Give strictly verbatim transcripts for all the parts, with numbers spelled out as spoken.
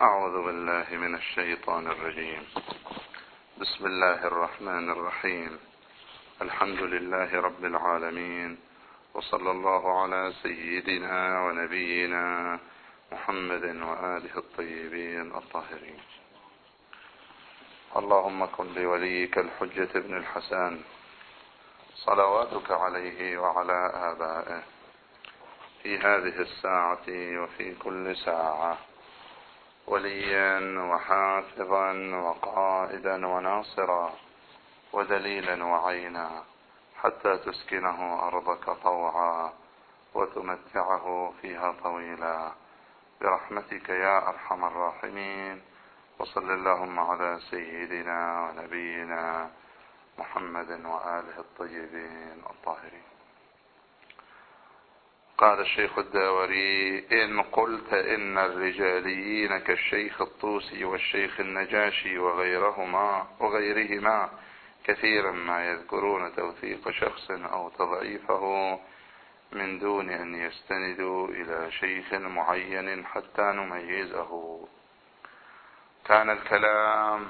أعوذ بالله من الشيطان الرجيم. بسم الله الرحمن الرحيم. الحمد لله رب العالمين، وصلى الله على سيدنا ونبينا محمد وآله الطيبين الطاهرين. اللهم كن لوليك الحجة ابن الحسن صلواتك عليه وعلى آبائه في هذه الساعة وفي كل ساعة وليا وحافظا وقائدا وناصرا ودليلا وعينا، حتى تسكنه أرضك طوعا وتمتعه فيها طويلا برحمتك يا أرحم الراحمين. وصل اللهم على سيدنا ونبينا محمد وآله الطيبين الطاهرين. قال الشيخ الداوري: إن قلت إن الرجاليين كالشيخ الطوسي والشيخ النجاشي وغيرهما وغيرهما كثيرا ما يذكرون توثيق شخص أو تضعيفه من دون أن يستندوا إلى شيخ معين حتى نميزه. كان الكلام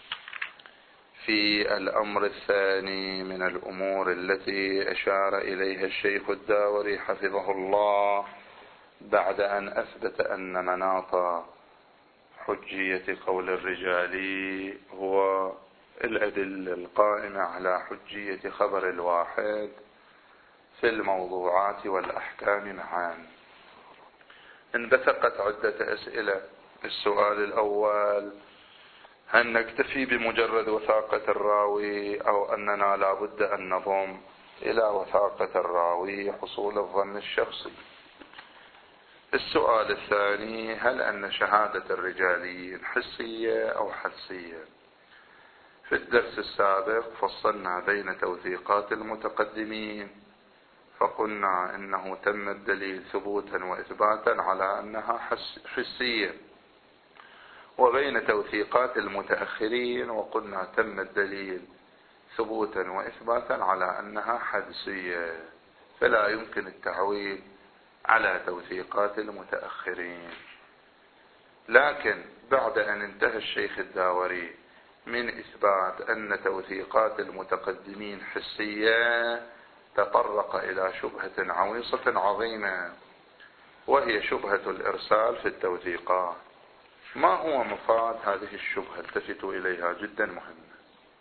في الأمر الثاني من الأمور التي أشار إليها الشيخ الداوري حفظه الله بعد أن أثبت أن مناط حجية قول الرجال هو الأدلة القائمة على حجية خبر الواحد في الموضوعات والأحكام معا. انبثقت عدة أسئلة. السؤال الأول: هل نكتفي بمجرد وثاقة الراوي أو أننا لا بد أن نضم إلى وثاقة الراوي حصول الظن الشخصي؟ السؤال الثاني: هل أن شهادة الرجاليين حسية أو حدسية؟ في الدرس السابق فصلنا بين توثيقات المتقدمين فقلنا إنه تم الدليل ثبوتا وإثباتا على أنها حسية، وبين توثيقات المتأخرين وقلنا تم الدليل ثبوتا وإثباتا على أنها حدسية، فلا يمكن التعويل على توثيقات المتأخرين. لكن بعد أن انتهى الشيخ الداوري من إثبات أن توثيقات المتقدمين حسية تطرق إلى شبهة عويصة عظيمة، وهي شبهة الإرسال في التوثيقات. ما هو مفاد هذه الشبهة؟ التفتوا إليها، جدا مهمة.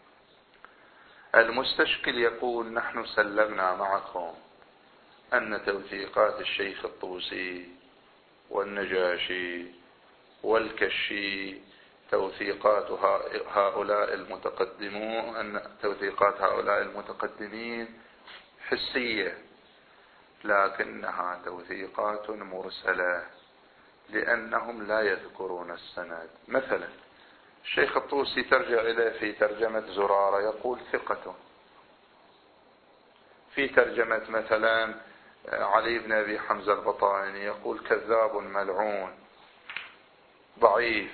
المستشكل يقول: نحن سلمنا معكم أن توثيقات الشيخ الطوسي والنجاشي والكشي توثيقات هؤلاء المتقدمون أن توثيقات هؤلاء المتقدمين حسية، لكنها توثيقات مرسلة لأنهم لا يذكرون السند. مثلا الشيخ الطوسي ترجع إليه في ترجمة زرارة يقول ثقة، في ترجمة مثلا علي بن أبي حمزة البطائني يقول كذاب ملعون ضعيف،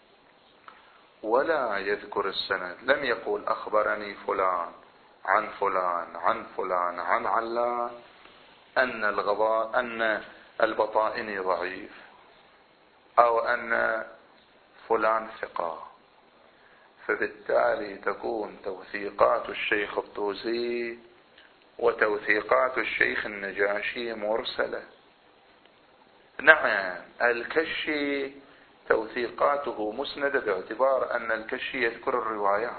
ولا يذكر السند. لم يقول أخبرني فلان عن فلان عن فلان عن علان أن الغضاء أن البطائني ضعيف أو أن فلان ثقة. فبالتالي تكون توثيقات الشيخ الطوسي وتوثيقات الشيخ النجاشي مرسلة. نعم، الكشي توثيقاته مسندة باعتبار أن الكشي يذكر الروايات.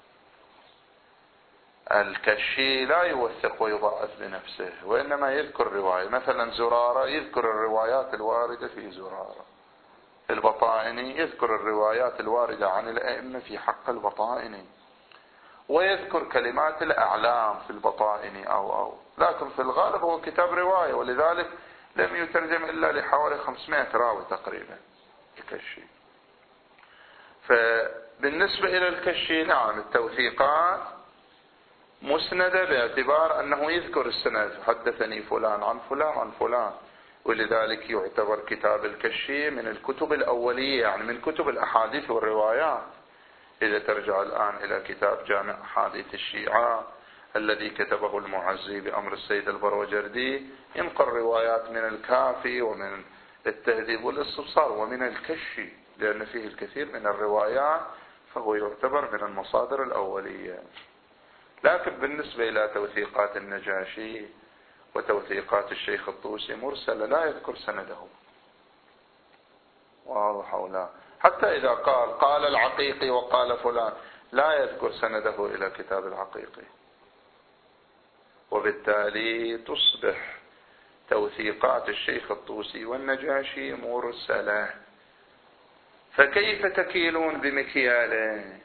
الكشي لا يوثق ويضعف بنفسه، وإنما يذكر رواية. مثلا زرارة يذكر الروايات الواردة في زرارة، البطائني يذكر الروايات الواردة عن الأئمة في حق البطائني، ويذكر كلمات الأعلام في البطائني أو أو لكن في الغالب هو كتاب رواية، ولذلك لم يترجم إلا لحوالي خمسمائة راوي تقريبا الكشي. فبالنسبة إلى الكشي نعم التوثيقات مسندة باعتبار أنه يذكر السند، حدثني فلان عن فلان عن فلان، ولذلك يعتبر كتاب الكشي من الكتب الأولية، يعني من كتب الأحاديث والروايات. إذا ترجع الآن إلى كتاب جامع أحاديث الشيعة الذي كتبه المعزي بأمر السيد البروجردي ينقل روايات من الكافي ومن التهذيب والاستبصار ومن الكشي، لأن فيه الكثير من الروايات، فهو يعتبر من المصادر الأولية. لكن بالنسبة إلى توثيقات النجاشي وتوثيقات الشيخ الطوسي مرسلة لا يذكر سنده، واضح أو لا؟ حتى إذا قال قال العقيقي وقال فلان لا يذكر سنده إلى كتاب العقيقي، وبالتالي تصبح توثيقات الشيخ الطوسي والنجاشي مرسلة. فكيف تكيلون بمكياله؟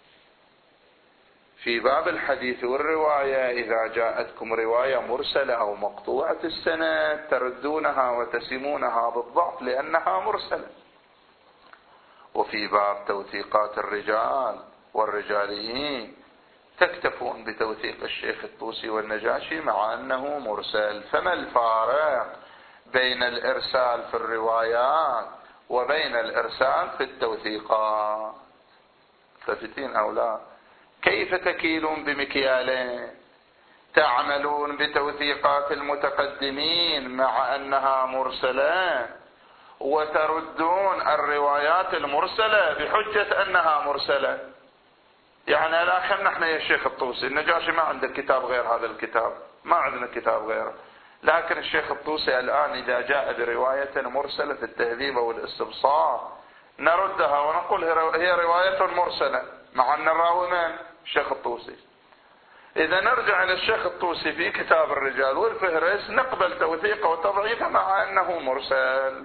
في باب الحديث والرواية إذا جاءتكم رواية مرسلة أو مقطوعة السند تردونها وتسمونها بالضعف لأنها مرسلة. وفي باب توثيقات الرجال والرجاليين تكتفون بتوثيق الشيخ الطوسي والنجاشي مع أنه مرسل. فما الفارق بين الإرسال في الروايات وبين الإرسال في التوثيقات؟ ملتفتين أو لا؟ كيف تكيلون بمكيالين؟ تعملون بتوثيقات المتقدمين مع أنها مرسلة، وتردون الروايات المرسلة بحجة أنها مرسلة. يعني الآن نحن يا شيخ الطوسي النجاشي ما عنده كتاب غير هذا الكتاب، ما عندنا كتاب غيره، لكن الشيخ الطوسي الآن إذا جاء برواية مرسلة في التهذيب والاستبصار نردها ونقول هي رواية مرسلة مع أن الراوي من الشيخ الطوسي. إذا نرجع إلى الشيخ الطوسي في كتاب الرجال والفهرس نقبل توثيقه وتضعيفه مع أنه مرسل.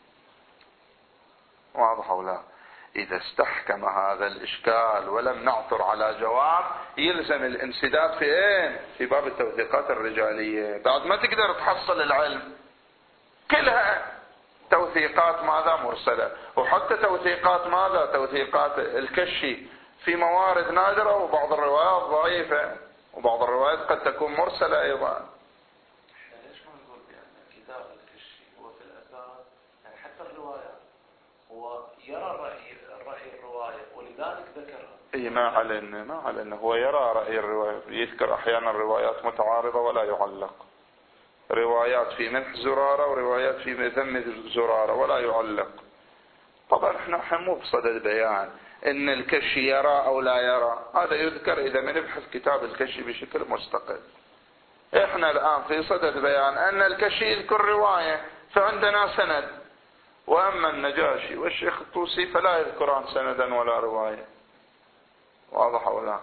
واضح ولا؟ إذا استحكم هذا الإشكال ولم نعثر على جواب يلزم الانسداد في إيه؟ في باب التوثيقات الرجالية. بعد ما تقدر تحصل العلم كلها توثيقات ماذا؟ مرسلة. وحتى توثيقات ماذا؟ توثيقات الكشي في موارد نادرة، وبعض الروايات ضعيفة، وبعض الروايات قد تكون مرسلة أيضا. ليش ما نقول بأن كتاب الكشي هو في الأساس يعني حتى الروايات هو يرى الرأي الرأي الرواية ولذلك ذكرها؟ اي ما علينا ما علينا هو يرى رأي الرواية، يذكر أحيانا روايات متعارضة ولا يعلق، روايات في مدح زرارة وروايات في ذم زرارة ولا يعلق. طبعا احنا مو بصدد بيان ان الكشي يرى او لا يرى، هذا يذكر اذا بنبحث كتاب الكشي بشكل مستقل. احنا الان في صدد بيان ان الكشي يذكر رواية فعندنا سند، واما النجاشي والشيخ الطوسي فلا يذكران سندا ولا رواية. واضح ولا؟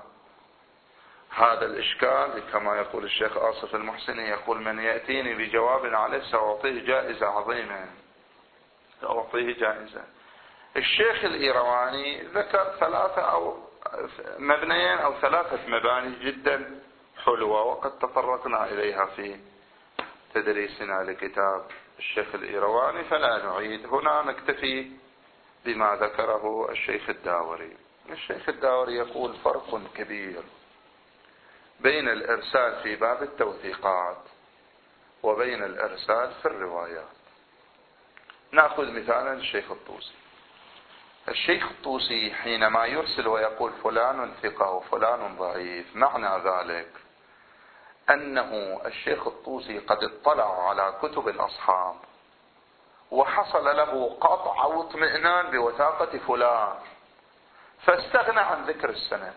هذا الإشكال كما يقول الشيخ آصف المحسني يقول من يأتيني بجواب عليه سأعطيه جائزة عظيمة، سأعطيه جائزة. الشيخ الإيرواني ذكر ثلاثة أو مبنيين أو ثلاثة مباني جدا حلوة وقد تطرقنا إليها في تدريسنا لكتاب الشيخ الإيرواني، فلا نعيد، هنا نكتفي بما ذكره الشيخ الداوري. الشيخ الداوري يقول فرق كبير بين الإرسال في باب التوثيقات وبين الإرسال في الروايات. نأخذ مثالا الشيخ الطوسي. الشيخ الطوسي حينما يرسل ويقول فلان ثقة وفلان ضعيف، معنى ذلك أنه الشيخ الطوسي قد اطلع على كتب الأصحاب وحصل له قطع واطمئنان بوثاقة فلان فاستغنى عن ذكر السند.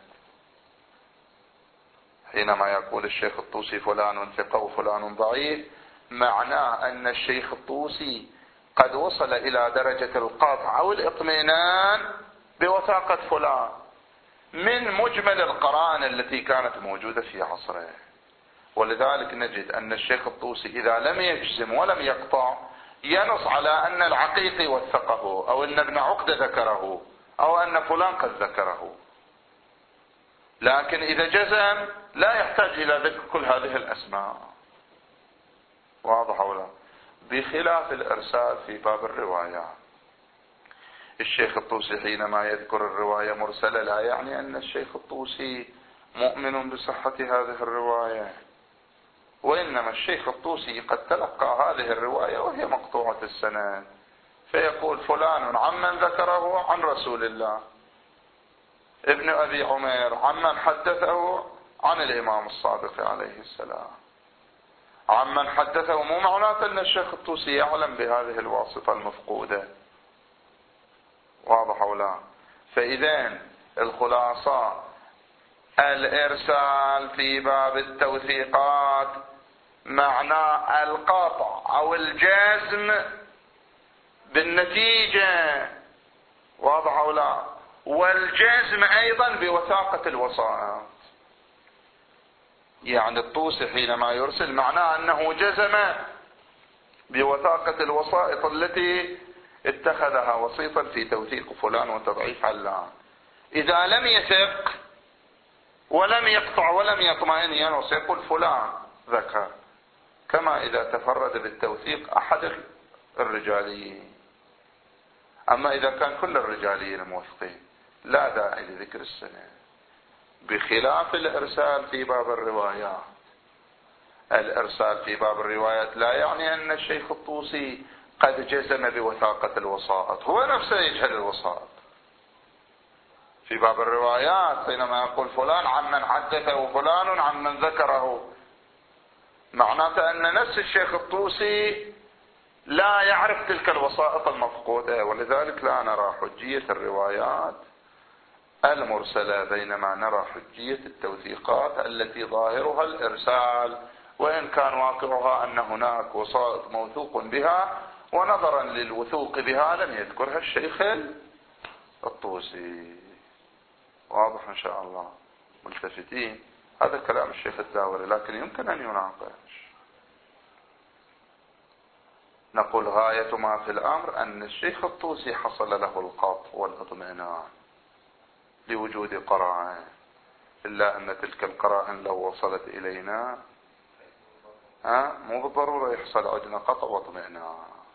حينما يقول الشيخ الطوسي فلان ثقة وفلان ضعيف، معناه أن الشيخ الطوسي قد وصل إلى درجة القطع أو الإطمئنان بوثاقة فلان من مجمل القرائن التي كانت موجودة في عصره. ولذلك نجد أن الشيخ الطوسي إذا لم يجزم ولم يقطع ينص على أن العقيقي وثقه أو أن ابن عقدة ذكره أو أن فلان قد ذكره، لكن إذا جزم لا يحتاج إلى ذكر كل هذه الأسماء. واضح ولا؟ بخلاف الإرسال في باب الرواية. الشيخ الطوسي حينما يذكر الرواية مرسلة لا يعني أن الشيخ الطوسي مؤمن بصحة هذه الرواية، وإنما الشيخ الطوسي قد تلقى هذه الرواية وهي مقطوعة السند فيقول فلان عمن ذكره عن رسول الله، ابن أبي عمير عمن حدثه عن الإمام الصادق عليه السلام، عمن حدثه. مو معناته أن الشيخ الطوسي يعلم بهذه الواسطة المفقودة، واضح أو لا؟ فإذا الخلاصة الإرسال في باب التوثيقات معناه القطع أو الجزم بالنتيجة، واضح أو لا؟ والجزم أيضا بوثاقة الوسائط. يعني الطوسي حينما يرسل معناه أنه جزم بوثاقة الوسائط التي اتخذها وسيطا في توثيق فلان وتضعيف علان. إذا لم يثق ولم يقطع ولم يطمئن ينص يقول فلان ذكر، كما إذا تفرد بالتوثيق أحد الرجاليين. أما إذا كان كل الرجاليين موثقين لا داعي لذكر السنة، بخلاف الإرسال في باب الروايات. الإرسال في باب الروايات لا يعني أن الشيخ الطوسي قد جزم بوثاقة الوسائط، هو نفسه يجهل الوسائط. في باب الروايات حينما يقول فلان عمن حدثه فلان عمن ذكره، معناته أن نفس الشيخ الطوسي لا يعرف تلك الوسائط المفقودة، ولذلك لا نرى حجية الروايات المرسلة بينما نرى حجية التوثيقات التي ظاهرها الإرسال، وإن كان واقعها أن هناك وسائط موثوق بها، ونظرا للوثوق بها لم يذكرها الشيخ الطوسي. واضح إن شاء الله؟ ملتفتين. هذا كلام الشيخ الداوري، لكن يمكن أن يناقش. نقول غاية ما في الأمر أن الشيخ الطوسي حصل له القطع والاطمئنان لوجود قرائن، إلا أن تلك القرائن لو وصلت إلينا ها مو بالضرورة يحصل عندنا قطع واطمئنان.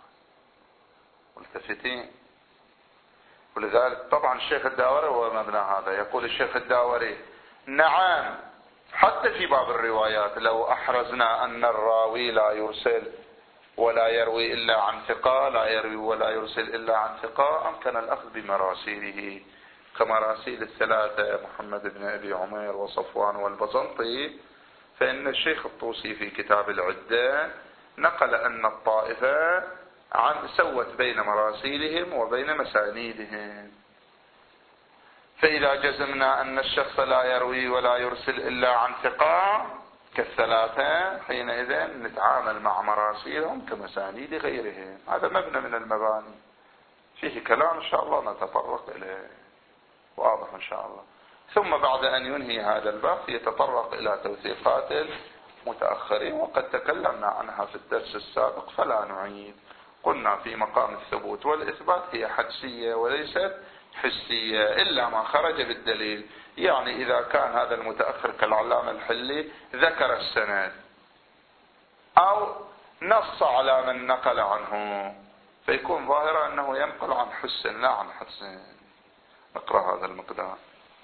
ملتفتين. ولذلك طبعا الشيخ الداوري هو مبنى هذا. يقول الشيخ الداوري نعم حتى في باب الروايات لو أحرزنا أن الراوي لا يرسل ولا يروي إلا عن ثقة، لا يروي ولا يرسل إلا عن ثقة، أمكن الأخذ بمراسيله كمراسيل الثلاثة محمد بن أبي عمير وصفوان والبزنطي. فإن الشيخ الطوسي في كتاب العدة نقل أن الطائفة عن سوت بين مراسيلهم وبين مسانيدهم. فإذا جزمنا أن الشخص لا يروي ولا يرسل إلا عن ثقة كالثلاثة، حينئذ نتعامل مع مراسيلهم كمسانيد غيرهم. هذا مبنى من المباني فيه كلام إن شاء الله نتطرق إليه. واضح إن شاء الله. ثم بعد أن ينهي هذا الباب يتطرق إلى توثيقات المتأخرين، وقد تكلمنا عنها في الدرس السابق فلا نعيد. قلنا في مقام الثبوت والإثبات هي حدسية وليست حسية إلا ما خرج بالدليل. يعني إذا كان هذا المتأخر كالعلامة الحلي ذكر السند أو نص على من نقل عنه فيكون ظاهرا أنه ينقل عن حس لا عن حدس. نقرأ هذا المقدار.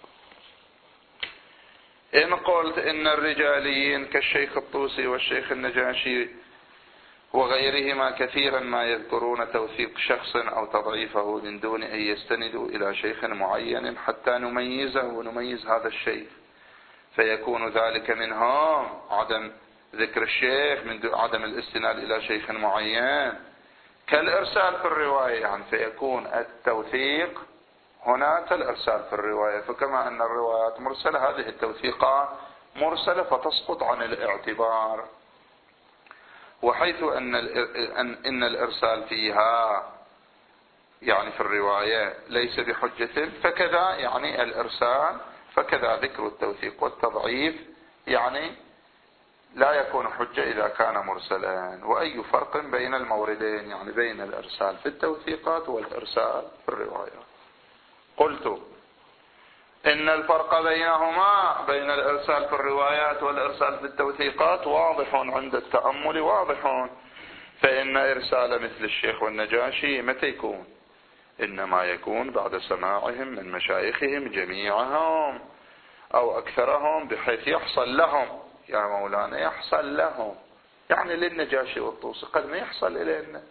إن قلت إن الرجاليين كالشيخ الطوسي والشيخ النجاشي وغيرهما كثيرا ما يذكرون توثيق شخص أو تضعيفه من دون أن يستندوا إلى شيخ معين حتى نميزه ونميز هذا الشيخ، فيكون ذلك منهم عدم ذكر الشيخ من دون عدم الاستناد إلى شيخ معين كالإرسال في الرواية. يعني فيكون التوثيق هنا كالإرسال في الرواية. فكما أن الروايات مرسلة هذه التوثيقات مرسلة فتسقط عن الاعتبار. وحيث أن إن الإرسال فيها يعني في الرواية ليس بحجة، فكذا يعني الإرسال فكذا ذكر التوثيق والتضعيف يعني لا يكون حجة إذا كان مرسلا. وأي فرق بين الموردين يعني بين الإرسال في التوثيقات والإرسال في الروايات؟ قلت إن الفرق بينهما بين الإرسال في الروايات والإرسال في التوثيقات واضح عند التأمل واضح. فإن إرسال مثل الشيخ والنجاشي متى يكون؟ إنما يكون بعد سماعهم من مشايخهم جميعهم أو أكثرهم بحيث يحصل لهم يا مولانا يحصل لهم، يعني للنجاشي والطوسي قد ما يحصل إلينا،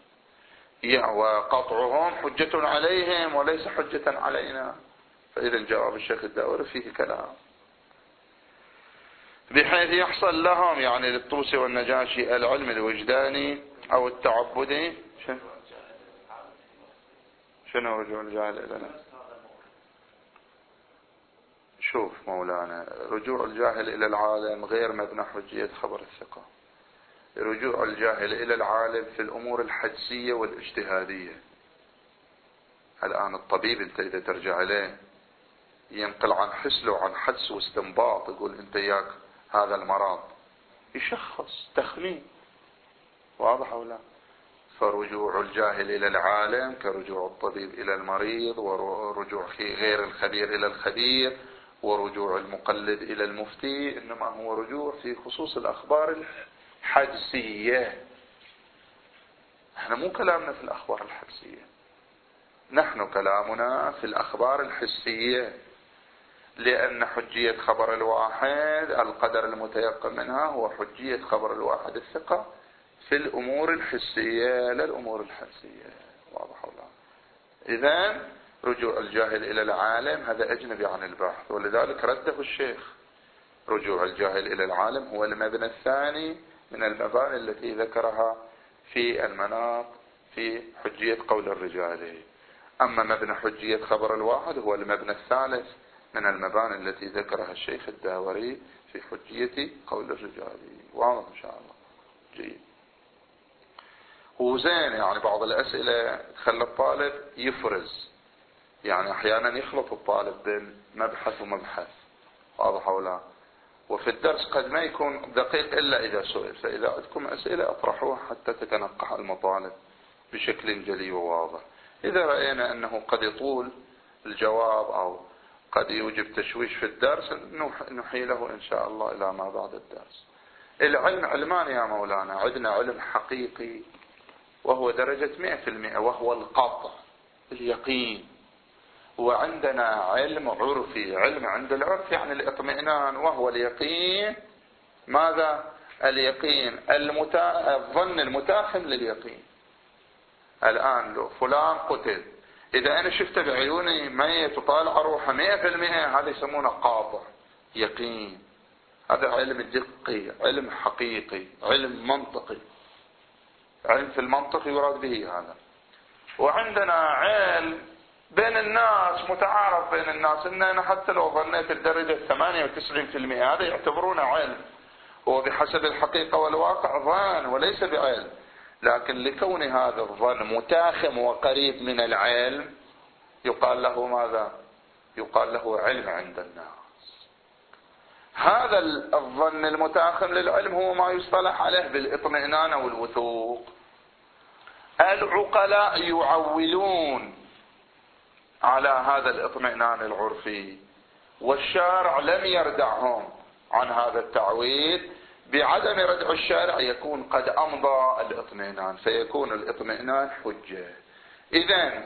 وقطعهم حجة عليهم وليس حجة علينا. فإذا جواب الشيخ الداوري فيه كلام بحيث يحصل لهم يعني للطوسي والنجاشي العلم الوجداني أو التعبدي. شنو رجوع الجاهل إلى العالم؟ شوف مولانا، رجوع الجاهل إلى العالم غير مبنى حجية خبر الثقة. رجوع الجاهل إلى العالم في الأمور الحدسية والاجتهادية. الآن الطبيب أنت إذا ترجع إليه ينقل عن حسله وعن حدس واستنباط، يقول أنت ياك هذا المرض، يشخص تخمين، واضح أو لا؟ فرجوع الجاهل إلى العالم كرجوع الطبيب إلى المريض، ورجوع غير الخبير إلى الخبير، ورجوع المقلد إلى المفتي، إنما هو رجوع في خصوص الأخبار الحدسية. احنا مو كلامنا في الأخبار الحدسية، نحن كلامنا في الأخبار الحسية، لأن حجية خبر الواحد القدر المتيقن منها هو حجية خبر الواحد الثقة في الأمور الحسية لا الأمور الحدسية، واضح ولا؟ إذن رجوع الجاهل إلى العالم هذا أجنبي عن البحث، ولذلك رده الشيخ. رجوع الجاهل إلى العالم هو المبنى الثاني من المباني التي ذكرها في المناط في حجية قول الرجال. أما مبنى حجية خبر الواحد هو المبنى الثالث من المباني التي ذكرها الشيخ الداوري في حجية قول الرجال. واضح إن شاء الله؟ جيد. وزين يعني بعض الأسئلة تخلي الطالب يفرز، يعني أحيانا يخلط الطالب بين مبحث ومبحث، واضح أو لا؟ وفي الدرس قد ما يكون دقيق إلا إذا سئل، فإذا عندكم أسئلة أطرحوها حتى تتنقح المطالب بشكل جلي وواضح. إذا رأينا أنه قد يطول الجواب أو قد يوجب تشويش في الدرس نحيله إن شاء الله إلى ما بعد الدرس. العلم علمان يا مولانا، عندنا علم حقيقي وهو درجة مئة في المئة وهو القطع اليقين، وعندنا علم عرفي، علم عند العرف يعني الاطمئنان وهو اليقين. ماذا؟ اليقين المتا... الظن المتاخم لليقين. الآن لو فلان قتل، إذا أنا شفته بعيوني ميت وطالع روحه مئة في المئة، هذا يسمونه قاطع يقين. هذا علم دقي، علم حقيقي، علم منطقي، علم في المنطق يراد به هذا. وعندنا علم بين الناس متعارف بين الناس، إننا حتى لو ظنيت الدرجة ثمانية وتسعين في المئة هذا يعتبرونه علم، هو بحسب الحقيقة والواقع ظن وليس بعلم، لكن لكون هذا الظن متاخم وقريب من العلم يقال له ماذا؟ يقال له علم عند الناس. هذا الظن المتاخم للعلم هو ما يصطلح عليه بالاطمئنان والوثوق. العقلاء يعولون على هذا الاطمئنان العرفي، والشارع لم يردعهم عن هذا التعويل. بعدم ردع الشارع يكون قد أمضى الاطمئنان، فيكون الاطمئنان حجة. إذن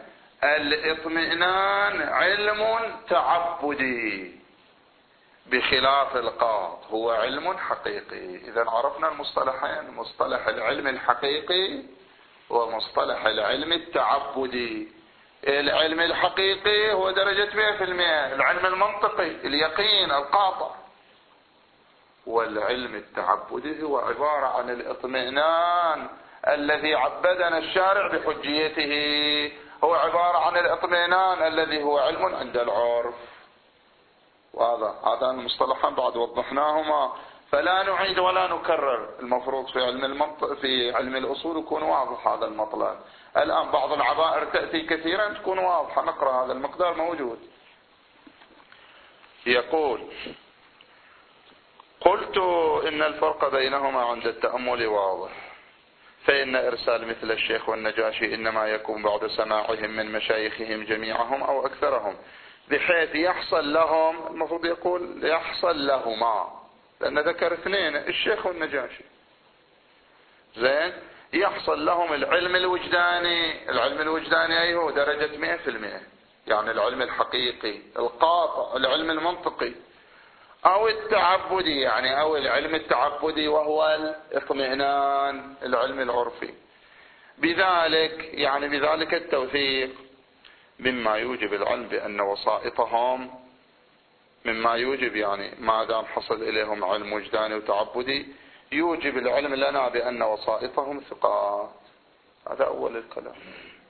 الاطمئنان علم تعبدي بخلاف القاط هو علم حقيقي. إذن عرفنا المصطلحين، مصطلح العلم الحقيقي ومصطلح العلم التعبدي. العلم الحقيقي هو درجة مئة في المئة، العلم المنطقي اليقين القاطع، والعلم التعبدي هو عبارة عن الاطمئنان الذي عبدنا الشارع بحجيته، هو عبارة عن الاطمئنان الذي هو علم عند العرف. وهذا هذا المصطلحان بعد وضحناهما، فلا نعيد ولا نكرر. المفروض في علم المنطق في علم الأصول يكون واضح هذا المطلب. الآن بعض العبائر تأتي كثيرا تكون واضحة، نقرأ هذا المقدار موجود. يقول: قلت إن الفرق بينهما عند التأمل واضح، فإن إرسال مثل الشيخ والنجاشي إنما يكون بعد سماعهم من مشايخهم جميعهم أو أكثرهم، بحيث يحصل لهم، المفروض يقول يحصل لهما، لأن ذكر اثنين الشيخ والنجاشي، زين، يحصل لهم العلم الوجداني. العلم الوجداني أيه؟ هو درجة مئة في المئة، يعني العلم الحقيقي القاطع، العلم المنطقي، أو التعبدي يعني أو العلم التعبدي وهو الاطمئنان العلم العرفي. بذلك يعني بذلك التوثيق مما يوجب العلم بأن وسائطهم، مما يوجب يعني ما دام حصل إليهم علم وجداني وتعبدي يوجب العلم لنا بأن وسائطهم ثقات. هذا أول الكلام.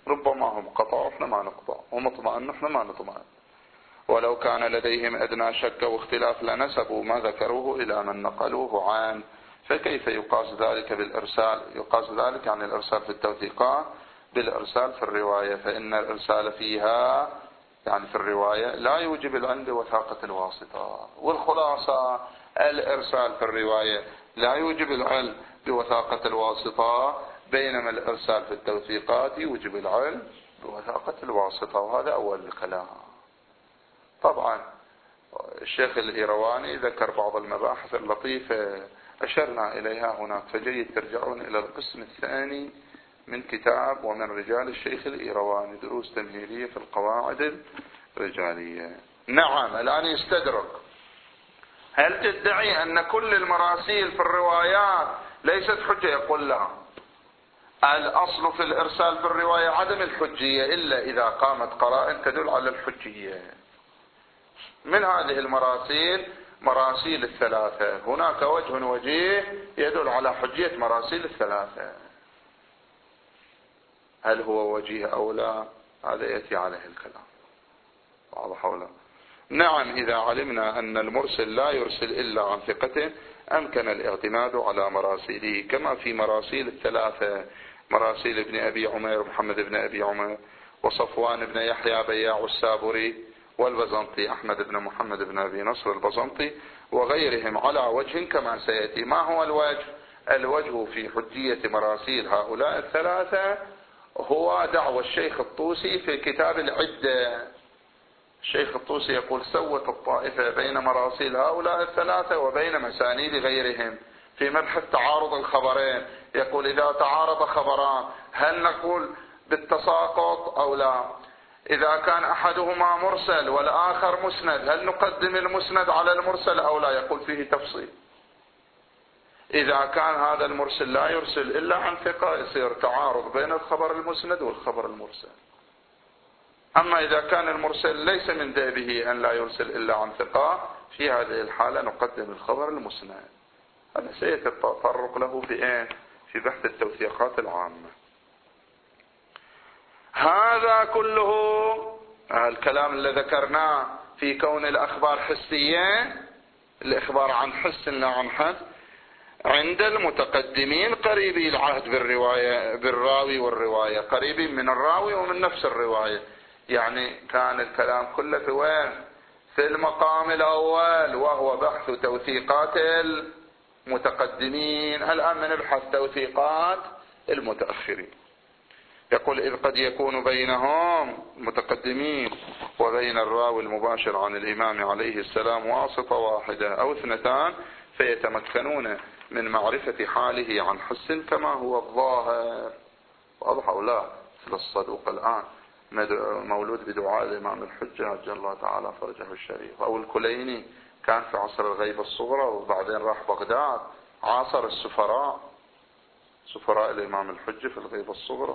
ربما هم قطعوا احنا ما نقطع، هم اطمأنوا احنا ما نطمئن. ولو كان لديهم أدنى شك واختلاف لنسبوا ما ذكروه إلى من نقلوه عنه، فكيف يقاس ذلك بالإرسال؟ يقاس ذلك عن الإرسال في التوثيقات بالإرسال في الرواية، فإن الإرسال فيها يعني في الرواية لا يوجب العلم بوثاقة الواسطة. والخلاصة الإرسال في الرواية لا يوجب العلم بوثاقة الواسطة، بينما الإرسال في التوثيقات يوجب العلم بوثاقة الواسطة. وهذا أول الكلام. طبعا الشيخ الإيرواني ذكر بعض المباحث اللطيفة أشرنا إليها هناك، فجيد ترجعون إلى القسم الثاني من كتاب ومن رجال الشيخ الإيرواني، دروس تمهيدية في القواعد الرجالية. نعم. الآن يستدرك، هل تدعي أن كل المراسيل في الروايات ليست حجة؟ يقول لا، الأصل في الإرسال في الرواية عدم الحجية إلا إذا قامت قرائن تدل على الحجية. من هذه المراسيل مراسيل الثلاثة، هناك وجه وجيه يدل على حجية مراسيل الثلاثة، هل هو وجيه أو لا؟ هذا يأتي عليه الكلام. واضح ولا؟ نعم. إذا علمنا أن المرسل لا يرسل إلا عن ثقته أمكن الاعتماد على مراسيله، كما في مراسيل الثلاثة، مراسيل ابن أبي عمير محمد بن أبي عمر، وصفوان بن يحيى بياع السابري، والبزنطي أحمد بن محمد بن أبي نصر البزنطي، وغيرهم على وجه كما سيأتي. ما هو الوجه؟ الوجه في حجية مراسيل هؤلاء الثلاثة هو دعوى الشيخ الطوسي في كتاب العدة. الشيخ الطوسي يقول سوت الطائفة بين مراسيل هؤلاء الثلاثة وبين مسانيد غيرهم في مبحث تعارض الخبرين. يقول إذا تعارض خبران هل نقول بالتساقط أو لا؟ إذا كان أحدهما مرسل والآخر مسند هل نقدم المسند على المرسل أو لا؟ يقول فيه تفصيل. إذا كان هذا المرسل لا يرسل إلا عن ثقة يصير تعارض بين الخبر المسند والخبر المرسل. أما إذا كان المرسل ليس من دأبه أن لا يرسل إلا عن ثقة، في هذه الحالة نقدم الخبر المسند. هذا سيتطرق له في إيه؟ في بحث التوثيقات العامة. هذا كله الكلام اللي ذكرناه في كون الأخبار حسية، الإخبار عن حس لا عن حد، عند المتقدمين قريبي العهد بالرواية بالراوي والرواية، قريبي من الراوي ومن نفس الرواية. يعني كان الكلام كله في وين؟ في المقام الأول وهو بحث توثيقات المتقدمين. الآن بنبحث توثيقات المتأخرين. يقول إذ قد يكون بينهم المتقدمين وبين الراوي المباشر عن الإمام عليه السلام واسطة واحدة أو اثنتان، فيتمكنون من معرفة حاله عن حس كما هو الظاهر. واضح أو لا؟ مثل الصدوق الآن مولود بدعاء الإمام الحجة عجل الله تعالى فرجه الشريف، أو الكليني كان في عصر الغيبة الصغرى وبعدين راح بغداد عاصر السفراء سفراء الإمام الحجة في الغيبة الصغرى.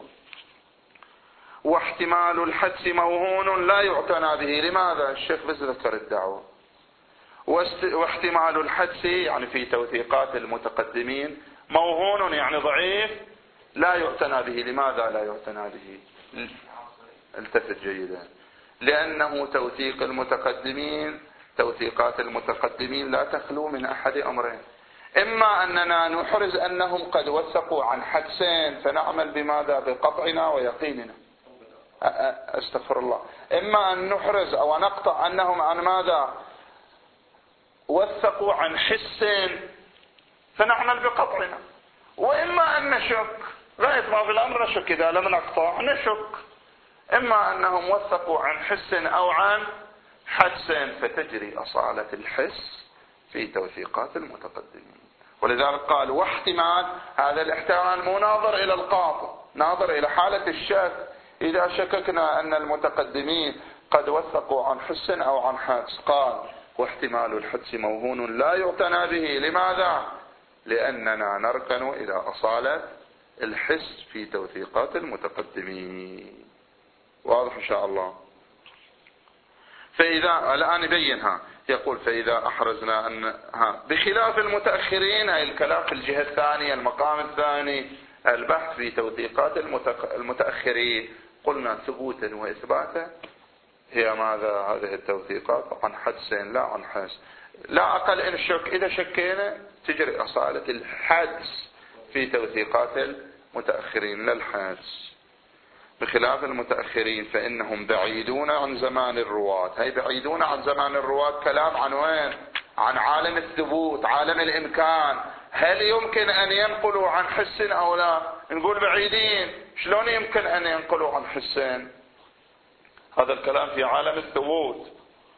واحتمال الحدس موهون لا يعتنى به. لماذا؟ الشيخ بس ذكر الدعوة. واحتمال الحدس يعني في توثيقات المتقدمين موهون يعني ضعيف لا يعتنى به. لماذا لا يعتنى به؟ التفت جيدا. لأنه توثيق المتقدمين توثيقات المتقدمين لا تخلو من أحد أمرين: إما أننا نحرز أنهم قد وثقوا عن حدسين فنعمل بماذا؟ بقطعنا ويقيننا، استغفر الله. إما أن نحرز أو نقطع أنهم عن ماذا؟ وثقوا عن حس فنعمل بقطعنا. وإما أن نشك، غاية ما في الأمر نشك، إذا لم نقطع نشك. إما أنهم وثقوا عن حس أو عن حدس، فتجري أصالة الحس في توثيقات المتقدمين. ولذلك قال واحتمال، هذا الاحتمال مو ناظر إلى القاطع، ناظر إلى حالة الشك. إذا شككنا أن المتقدمين قد وثقوا عن حس أو عن حدس، قال واحتمال الحدس موهون لا يعتنى به. لماذا؟ لأننا نركن إلى أصالة الحس في توثيقات المتقدمين. واضح إن شاء الله؟ فإذا الآن يبينها، يقول فإذا أحرزنا أن ها بخلاف المتأخرين، هاي الكلام في الجهة الثانية، المقام الثاني، البحث في توثيقات المتأخرين. قلنا ثبوتا وإثباتا هي ماذا؟ هذه التوثيقات عن حدسين لا عن حدس. لا أقل إن الشك إذا شكينا تجري أصالة الحدس في توثيقات المتأخرين لا الحدس، بخلاف المتأخرين فإنهم بعيدون عن زمان الرواة. هي بعيدون عن زمان الرواة كلام عن وين؟ عن عالم الثبوت، عالم الإمكان. هل يمكن أن ينقلوا عن حس أو لا؟ نقول بعيدين، شلون يمكن أن ينقلوا عن حسين؟ هذا الكلام في عالم الثبوت.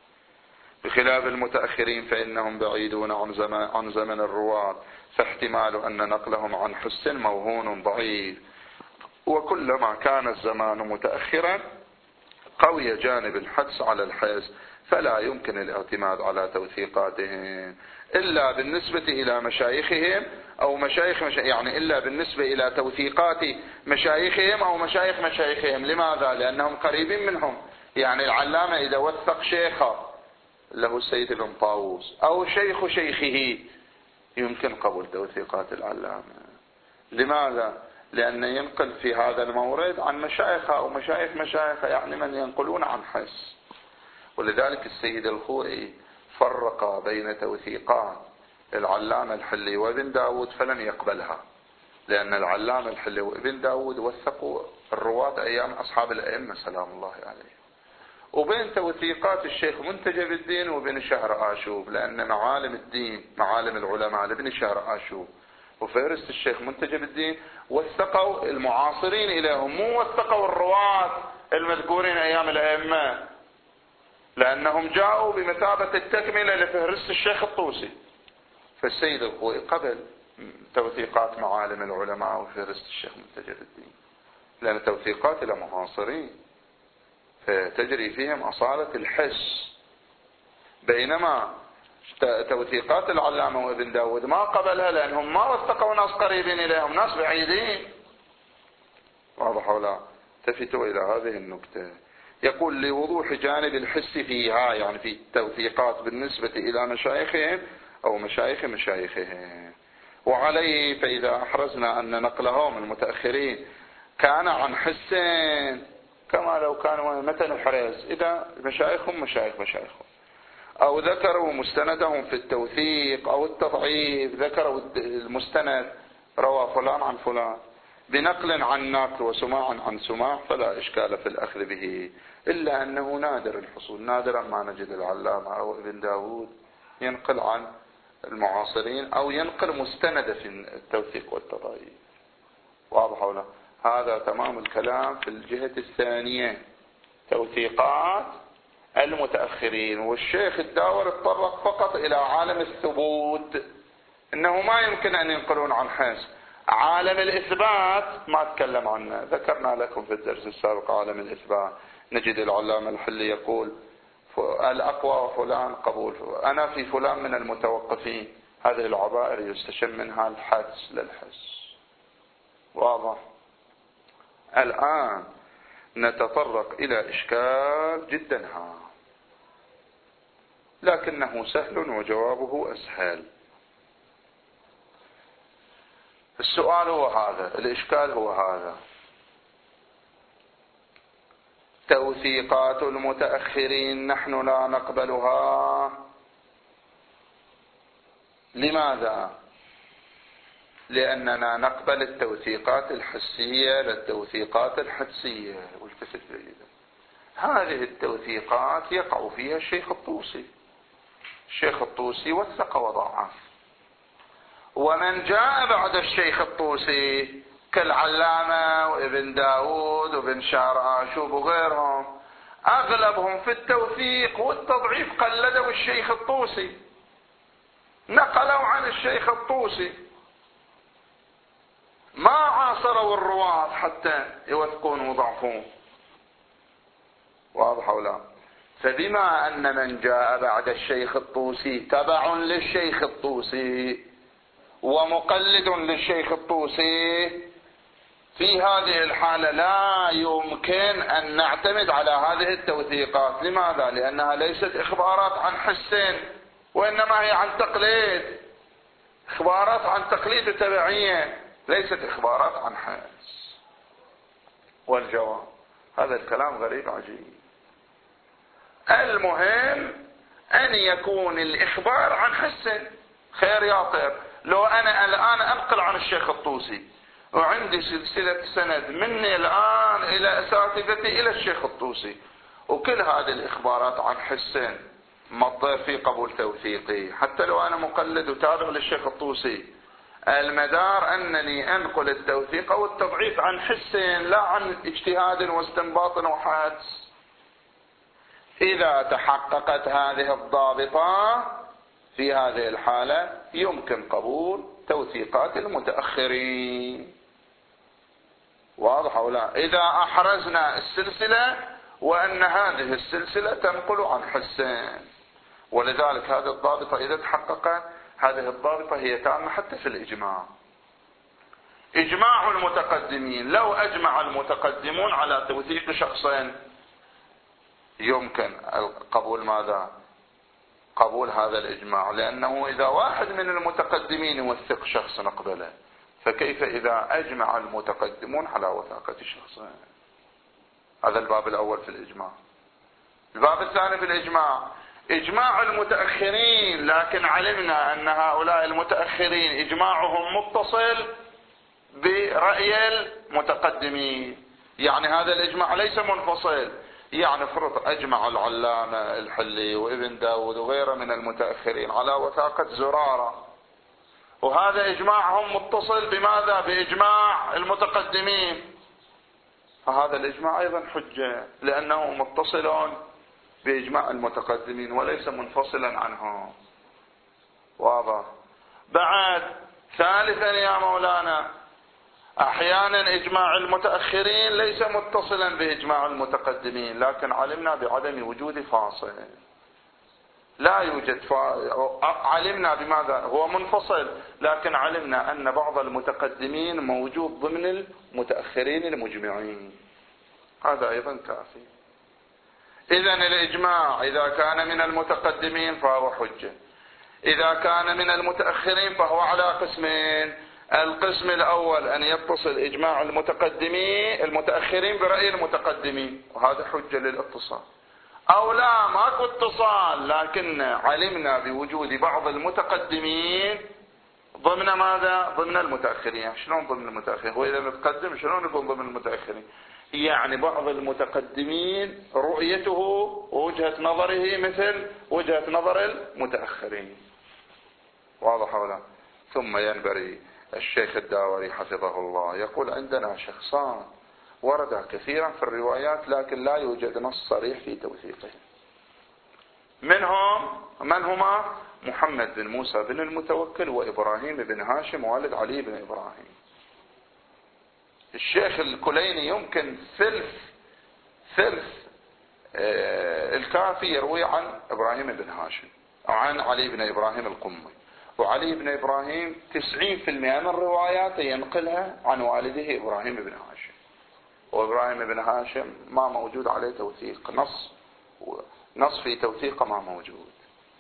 بخلاف المتأخرين فإنهم بعيدون عن زمان, عن زمن الرواة، فاحتمال أن نقلهم عن حس موهون ضعيف. وكلما كان الزمان متأخرا قوي جانب الحدس على الحس، فلا يمكن الاعتماد على توثيقاتهم إلا بالنسبة إلى مشايخهم أو مشايخ مشا... يعني إلا بالنسبة إلى توثيقات مشايخهم أو مشايخ مشايخهم. لماذا؟ لأنهم قريبين منهم. يعني العلامة إذا وثق شيخه له السيد بن طاووس أو شيخ شيخه يمكن قبول توثيقات العلامة. لماذا؟ لأن ينقل في هذا المورد عن مشايخه أو مشايخ مشايخه، يعني من ينقلون عن حس. ولذلك السيد الخوئي فرق بين توثيقات العلامة الحلي وابن داود فلن يقبلها، لأن العلامة الحلي وابن داود وثقوا الرواة أيام أصحاب الأئمة سلام الله عليهم، وبين توثيقات الشيخ منتجب الدين وابن شهر آشوب، لأن معالم الدين معالم العلماء لابن شهر آشوب وفهرست الشيخ منتجب الدين وثقوا المعاصرين إليهم، مو وثقوا الرواة المذكورين أيام الأئمة، لأنهم جاءوا بمثابة التكملة لفهرست الشيخ الطوسي. فالسيد الخوئي قبل توثيقات معالم العلماء وفهرست الشيخ منتجب الدين، لأن توثيقات المعاصرين فتجري فيهم أصالة الحس، بينما توثيقات العلامة وابن داود ما قبلها، لأنهم ما وثقوا ناس قريبين إليهم، ناس بعيدين. واضح ولا؟ التفتوا إلى هذه النكتة. يقول لوضوح جانب الحس فيها، يعني في التوثيقات بالنسبة إلى مشايخهم أو مشايخ مشايخهم. وعليه فإذا أحرزنا أن نقلهم المتأخرين كان عن حسين كما لو كانوا متى نحرز إذا مشايخهم مشايخ مشايخهم، أو ذكروا مستندهم في التوثيق أو التضعيف، ذكروا المستند روى فلان عن فلان بنقل عن نقل وسماع عن سماع، فلا إشكال في الأخذ به، إلا أنه نادر الحصول. نادرا ما نجد العلامة أو ابن داود ينقل عن المعاصرين أو ينقل مستند في التوثيق والتضعيف. واضح ولا؟ هذا تمام الكلام في الجهة الثانية، توثيقات المتأخرين. والشيخ الداور اتطرق فقط إلى عالم الثبوت، إنه ما يمكن أن ينقلون عن حس. عالم الإثبات ما تكلم عنه، ذكرنا لكم في الدرس السابق عالم الإثبات. نجد العلامة الحلي يقول الأقوى فلان قبول، أنا في فلان من المتوقفين. هذه العبائر يستشم منها الحدس للحس. واضح؟ الآن نتطرق إلى إشكال جدا هام، لكنه سهل وجوابه أسهل. السؤال هو هذا، الإشكال هو هذا: توثيقات المتأخرين نحن لا نقبلها، لماذا؟ لأننا نقبل التوثيقات الحسية للتوثيقات الحدسية. والتفت جيدا، هذه التوثيقات يقع فيها الشيخ الطوسي. الشيخ الطوسي وثق وضعف، ومن جاء بعد الشيخ الطوسي كالعلامة وابن داود وابن شهر آشوب وغيرهم أغلبهم في التوثيق والتضعيف قلدوا الشيخ الطوسي، نقلوا عن الشيخ الطوسي، ما عاصروا الرواة حتى يوثقون وضعفون. واضح ولا؟ فبما أن من جاء بعد الشيخ الطوسي تبع للشيخ الطوسي ومقلد للشيخ الطوسي، في هذه الحالة لا يمكن أن نعتمد على هذه التوثيقات. لماذا؟ لأنها ليست إخبارات عن حسين، وإنما هي عن تقليد، إخبارات عن تقليد وتبعية، ليست إخبارات عن حس. والجواب هذا الكلام غريب عجيب. المهم أن يكون الإخبار عن حسن. خير يا طير، لو أنا الآن أنقل عن الشيخ الطوسي وعندي سلسلة سند مني الآن إلى أساتذتي إلى الشيخ الطوسي، وكل هذه الإخبارات عن حسن، ما الطير في قبول توثيقي حتى لو أنا مقلد وتابع للشيخ الطوسي. المدار أنني أنقل التوثيق أو التضعيف عن حسن، لا عن اجتهاد واستنباط وحدس. إذا تحققت هذه الضابطة في هذه الحالة يمكن قبول توثيقات المتأخرين. واضح أو لا؟ إذا أحرزنا السلسلة وأن هذه السلسلة تنقل عن حسين. ولذلك هذه الضابطة إذا تحققت، هذه الضابطة هي تامة حتى في الإجماع. إجماع المتقدمين، لو أجمع المتقدمون على توثيق شخصين يمكن قبول ماذا؟ قبول هذا الإجماع، لأنه إذا واحد من المتقدمين يوثق شخص نقبله، فكيف إذا أجمع المتقدمون على وثاقة شخصين؟ هذا الباب الأول في الإجماع. الباب الثاني في الإجماع، إجماع المتأخرين، لكن علمنا أن هؤلاء المتأخرين إجماعهم متصل برأي المتقدمين، يعني هذا الإجماع ليس منفصل. يعني فرض أجمع العلامة الحلي وابن داود وغيره من المتأخرين على وثاقة زرارة، وهذا إجماعهم متصل بماذا؟ بإجماع المتقدمين، فهذا الإجماع أيضا حجة لأنه متصل بإجماع المتقدمين وليس منفصلا عنهم. واضح؟ بعد ثالثا يا مولانا، أحيانا إجماع المتأخرين ليس متصلا بإجماع المتقدمين، لكن علمنا بعدم وجود فاصل. لا يوجد فاصل، علمنا بماذا؟ هو منفصل، لكن علمنا أن بعض المتقدمين موجود ضمن المتأخرين المجمعين، هذا أيضا كافي. إذن الإجماع إذا كان من المتقدمين فهو حجة، إذا كان من المتأخرين فهو على قسمين. القسم الأول أن يتصل إجماع المتقدمين المتأخرين برأي المتقدمين، وهذا حجة للاتصال. أو لا، ماكو اتصال، لكن علمنا بوجود بعض المتقدمين ضمن ماذا؟ ضمن المتأخرين. شلون ضمن المتأخرين؟ هو إذا متقدم شلون يكون ضمن المتأخرين؟ يعني بعض المتقدمين رؤيته ووجهة نظره مثل وجهة نظر المتأخرين. واضح ولا؟ ثم ينبري الشيخ الداوري حفظه الله يقول: عندنا شخصان ورد كثيرا في الروايات لكن لا يوجد نص صريح في توثيقه. منهم من هما؟ محمد بن موسى بن المتوكل وإبراهيم بن هاشم والد علي بن إبراهيم. الشيخ الكليني يمكن ثلث ثلث آه الكافي يروي عن إبراهيم بن هاشم أو عن علي بن إبراهيم القمي، وعلي بن إبراهيم تسعين في المئة من رواياته ينقلها عن والده إبراهيم بن هاشم، وإبراهيم بن هاشم ما موجود عليه توثيق، نص نص في توثيقه ما موجود.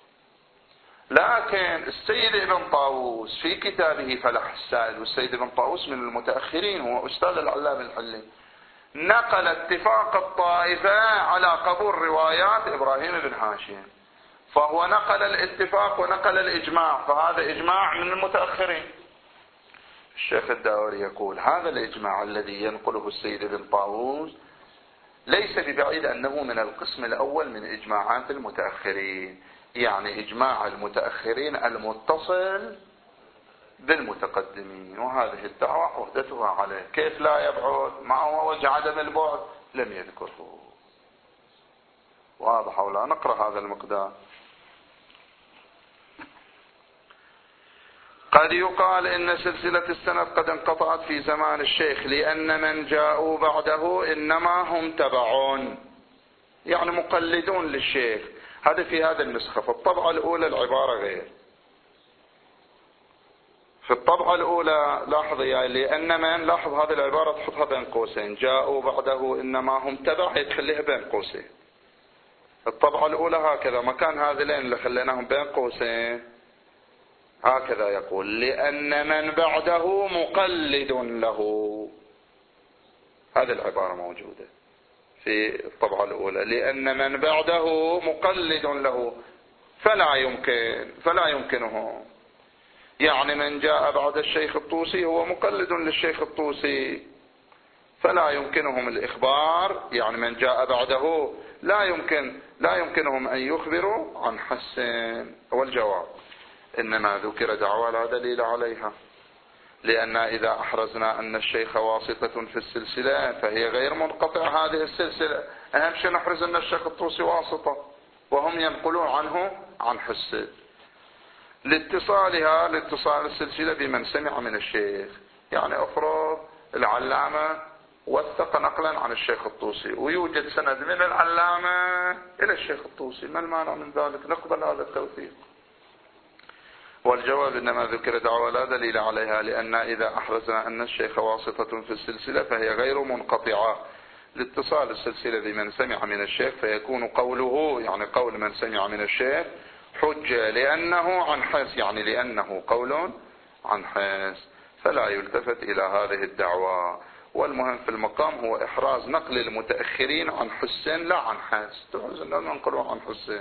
لكن السيد ابن طاووس في كتابه فلح السائل، والسيد ابن طاووس من المتأخرين هو أستاذ العلامة الحلي، نقل اتفاق الطائفة على قبول روايات إبراهيم بن هاشم، فهو نقل الاتفاق ونقل الإجماع، فهذا إجماع من المتأخرين. الشيخ الداوري يقول: هذا الإجماع الذي ينقله السيد ابن طاووس ليس ببعيد أنه من القسم الأول من إجماعات المتأخرين، يعني إجماع المتأخرين المتصل بالمتقدمين، وهذه الدعوة عهدتها عليه. كيف لا يبعد؟ ما هو وجه عدم البعد لم يذكره. واضح ولا؟ نقرأ هذا المقدار. قد يقال إن سلسلة السند قد انقطعت في زمان الشيخ لأن من جاءوا بعده إنما هم تبعون، يعني مقلدون للشيخ. هذا في هذا النسخة. في الطبعة الأولى العبارة غير. في الطبعة الأولى لاحظ يا لأن من، لاحظ هذه العبارة تحطها بين قوسين، جاءوا بعده إنما هم تبع يتخليها بين قوسين. الطبعة الأولى هكذا، مكان هذين اللي خليناهم بين قوسين هكذا يقول: لأن من بعده مقلد له. هذه العبارة موجودة. في الطبعة الأولى، لأن من بعده مقلد له فلا يمكن فلا يمكنه. يعني من جاء بعد الشيخ الطوسي هو مقلد للشيخ الطوسي فلا يمكنهم الإخبار، يعني من جاء بعده لا يمكن لا يمكنهم أن يخبروا عن حسن. والجواب إنما ذكر دعوى لا دليل عليها، لأن إذا أحرزنا أن الشيخ واسطة في السلسلة فهي غير منقطع هذه السلسلة. أهم شيء نحرز أن الشيخ الطوسي واسطة وهم ينقلون عنه عن حسه لاتصالها لاتصال السلسلة بمن سمع من الشيخ. يعني أفرض العلامة وثق نقلا عن الشيخ الطوسي ويوجد سند من العلامة إلى الشيخ الطوسي، ما المانع من ذلك؟ نقبل هذا التوثيق. والجواب إنما ذكر دعوى لا دليل عليها، لأن إذا أحرزنا أن الشيخ واسطة في السلسلة فهي غير منقطعة لاتصال السلسلة بمن سمع من الشيخ، فيكون قوله يعني قول من سمع من الشيخ حجة لأنه عن حس، يعني لأنه قول عن حس، فلا يلتفت إلى هذه الدعوى. والمهم في المقام هو إحراز نقل المتأخرين عن حسين لا عن حس، تحرز أنهم ينقلون عن حسين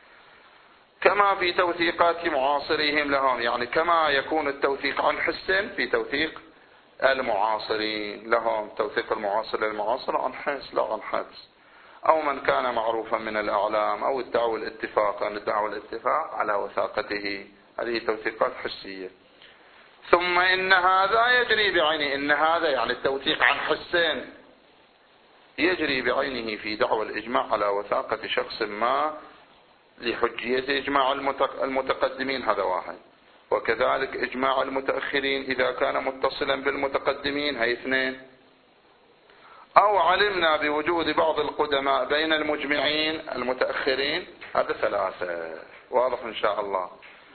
كما في توثيقات معاصريهم لهم، يعني كما يكون التوثيق عن حسين في توثيق المعاصرين لهم، توثيق المعاصر للمعاصر عن حس لا عن حس، أو من كان معروفا من الأعلام أو ادعوا الاتفاق أن ادعوا الاتفاق على وثاقته، هذه توثيقات حسية. ثم إن هذا يجري بعينه، إن هذا يعني التوثيق عن حسين يجري بعينه في دعوى الإجماع على وثاقة شخص ما لحجية إجماع المتقدمين، هذا واحد. وكذلك إجماع المتأخرين إذا كان متصلا بالمتقدمين، هي اثنين. أو علمنا بوجود بعض القدماء بين المجمعين المتأخرين، هذا ثلاثة. واضح إن شاء الله.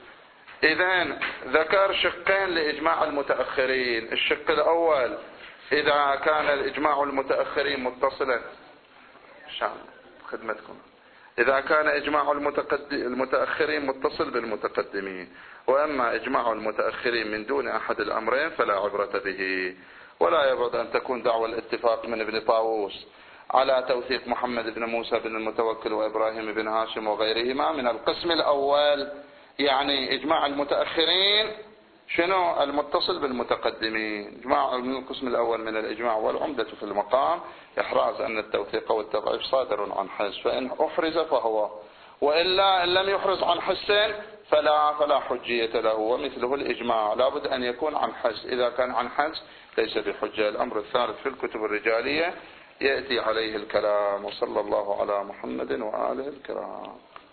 إذن ذكر شقين لإجماع المتأخرين. الشق الأول إذا كان الإجماع المتأخرين متصلا، شان خدمتكم، إذا كان إجماع المتأخرين متصل بالمتقدمين، وأما إجماع المتأخرين من دون أحد الأمرين فلا عبرة به. ولا يبعد أن تكون دعوى الاتفاق من ابن طاووس على توثيق محمد بن موسى بن المتوكل وإبراهيم بن هاشم وغيرهما من القسم الأول، يعني إجماع المتأخرين شنو المتصل بالمتقدمين، إجماع من القسم الأول من الإجماع. والعمدة في المقام إحراز أن التوثيق والتضعيف صادر عن حس، فإن أحرز فهو، وإلا إن لم يحرز عن حسين فلا فلا حجية له. ومثله الإجماع لابد أن يكون عن حس، إذا كان عن حس ليس بحجة. الأمر الثالث في الكتب الرجالية يأتي عليه الكلام. وصلى الله على محمد وآله الكرام.